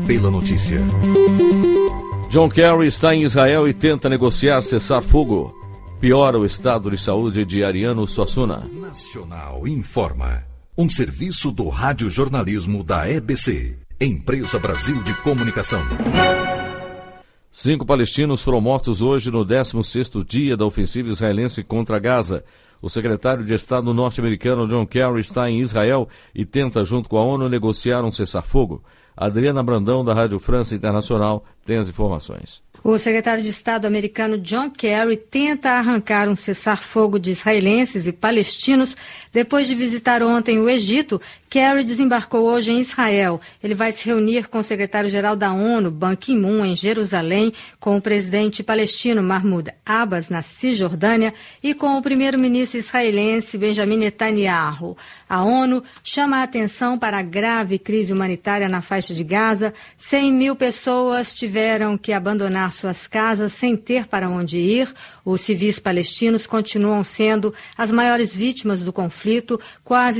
pela notícia. John Kerry está em Israel e tenta negociar cessar-fogo. Piora o estado de saúde de Ariano Suassuna. Nacional Informa. Um serviço do radiojornalismo da EBC, Empresa Brasil de Comunicação. 5 palestinos foram mortos hoje no 16º dia da ofensiva israelense contra Gaza. O secretário de Estado norte-americano John Kerry está em Israel e tenta, junto com a ONU, negociar um cessar-fogo. Adriana Brandão, da Rádio França Internacional, tem as informações. O secretário de Estado americano John Kerry tenta arrancar um cessar-fogo de israelenses e palestinos. Depois de visitar ontem o Egito, Kerry desembarcou hoje em Israel. Ele vai se reunir com o secretário-geral da ONU, Ban Ki-moon, em Jerusalém, com o presidente palestino Mahmoud Abbas, na Cisjordânia, e com o primeiro-ministro israelense Benjamin Netanyahu. A ONU chama a atenção para a grave crise humanitária na faixa de Gaza. 100 mil pessoas tiveram que abandonar suas casas sem ter para onde ir. Os civis palestinos continuam sendo as maiores vítimas do conflito, quase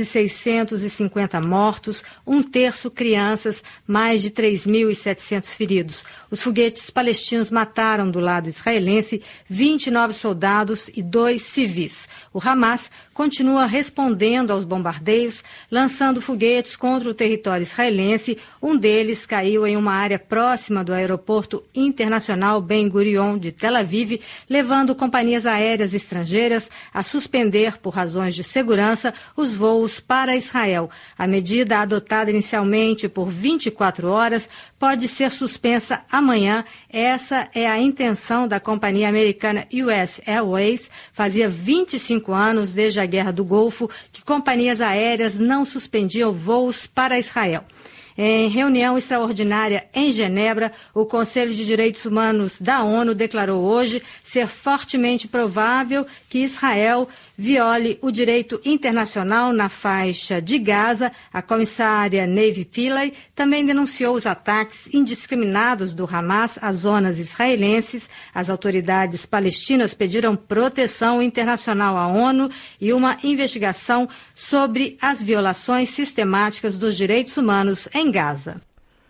650 mortos, 1/3 crianças, mais de 3.700 feridos. Os foguetes palestinos mataram do lado israelense 29 soldados e 2 civis. O Hamas continua respondendo aos bombardeios, lançando foguetes contra o território israelense. Um deles caiu em uma área próxima do aeroporto internacional Ben Gurion de Tel Aviv, levando companhias aéreas estrangeiras a suspender, por razões de segurança, os voos para Israel. A medida, adotada inicialmente por 24 horas, pode ser suspensa amanhã. Essa é a intenção da companhia americana US Airways. Fazia 25 anos, desde a Guerra do Golfo, que companhias aéreas não suspendiam voos para Israel. Em reunião extraordinária em Genebra, o Conselho de Direitos Humanos da ONU declarou hoje ser fortemente provável que Israel viole o direito internacional na faixa de Gaza. A comissária Nevi Pillay também denunciou os ataques indiscriminados do Hamas às zonas israelenses. As autoridades palestinas pediram proteção internacional à ONU e uma investigação sobre as violações sistemáticas dos direitos humanos em Gaza.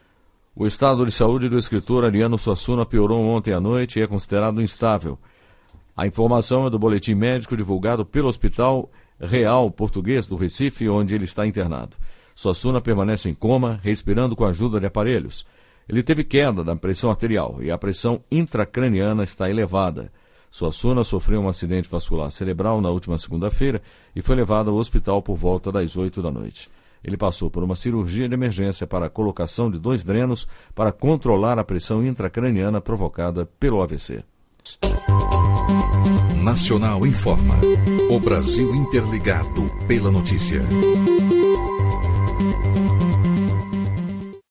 O estado de saúde do escritor Ariano Suassuna piorou ontem à noite e é considerado instável. A informação é do boletim médico divulgado pelo Hospital Real Português do Recife, onde ele está internado. Suassuna permanece em coma, respirando com a ajuda de aparelhos. Ele teve queda da pressão arterial e a pressão intracraniana está elevada. Suassuna sofreu um acidente vascular cerebral na última segunda-feira e foi levado ao hospital por volta das 8 da noite. Ele passou por uma cirurgia de emergência para a colocação de 2 drenos para controlar a pressão intracraniana provocada pelo AVC. Nacional Informa. O Brasil interligado pela notícia.